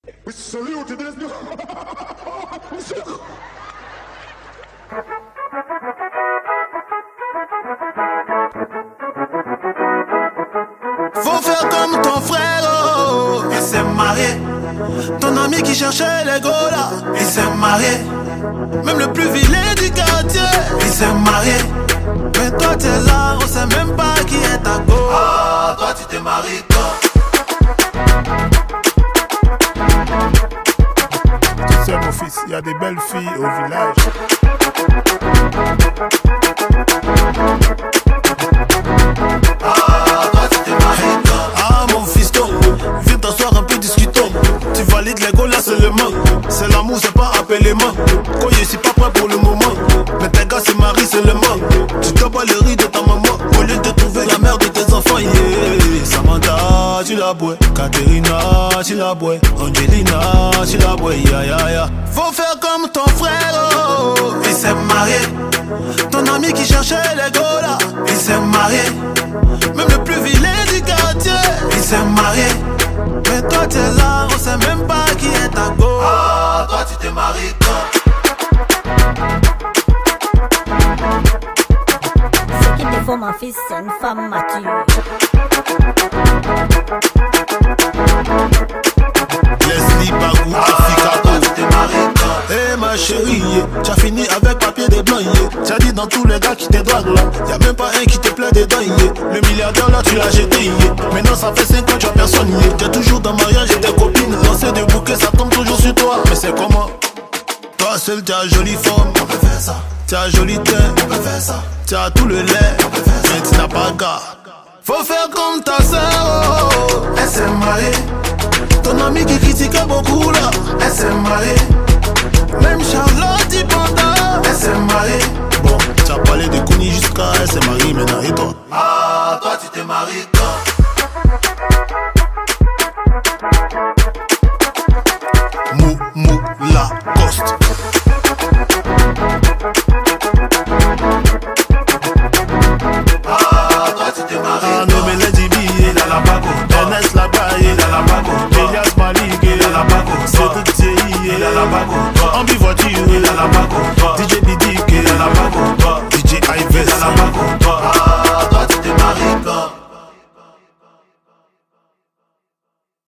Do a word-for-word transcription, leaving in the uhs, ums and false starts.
Faut faire comme ton frère, oh, il s'est marié. Ton ami qui cherchait les golas, il s'est marié. Même le plus vilain du quartier, il s'est marié. Mais toi t'es là, on sait même pas qui est ta go. Ah, toi tu t'es marié quand? Tu sais mon fils, il y a des belles filles au village. Ah, toi tu t'es marié quand? Ah mon fiston, viens t'asseoir un peu discutons. Tu valides les golas seulement. C'est l'amour, c'est pas appelé-moi. Quand je suis pas prêt pour le moment. Mais tes gars se marient seulement. Tu dois pas le riz de ta maman. Au lieu de trouver la mère de tes enfants, yeah. Samantha, tu la bois. Katerina, tu la bois. Angelina, tu la bois, ya ya ya. Faut faire comme ton frère, oh, il s'est marié. Ton ami qui cherchait les golas, il s'est marié. Même le plus vilain du quartier, il s'est marié. Mais toi t'es là, on sait même pas qui est ta go. Ah, toi tu t'es marié quand? Ce qu'il te faut, mon fils, c'est une femme mature. Leslie Bagou, Africa, toi tu t'es marié quand? Eh hey, ma chérie, tu as fini avec papier des blancs, tu as dit dans tous les gars qui te draguent là, y'a même pas un qui te plaît dedans, le milliardaire là tu l'as jeté, maintenant ça fait cinq ans tu as personne, tu es toujours dans le mariage et tes copines, lancer des bouquets ça tombe toujours sur toi, mais c'est comment? Toi seul tu as jolie forme, on peut faire ça. Tu as jolie tête, on peut faire ça. Tu as tout le lait, on peut faire ça. Mais tu n'as pas le gars. Faut faire comme ta sœur, oh, elle s'est mariée. Ton ami qui critiquait beaucoup là, elle s'est mariée. Même Charlotte dit panda, elle s'est mariée. Bon, tu as parlé de Kouni jusqu'à elle s'est mariée maintenant, et toi? Ah, toi tu t'es marié quand? Mou, mou, la coste. Ah, toi tu t'es marié. Ah, non, mais les Dibi, il a la bago. Ernest Labaye, il a la bago. Elias Malik, il a la bago. Cédric Thierry, il a la bago. Ambi Voiture, il a la bago. D J Bidi.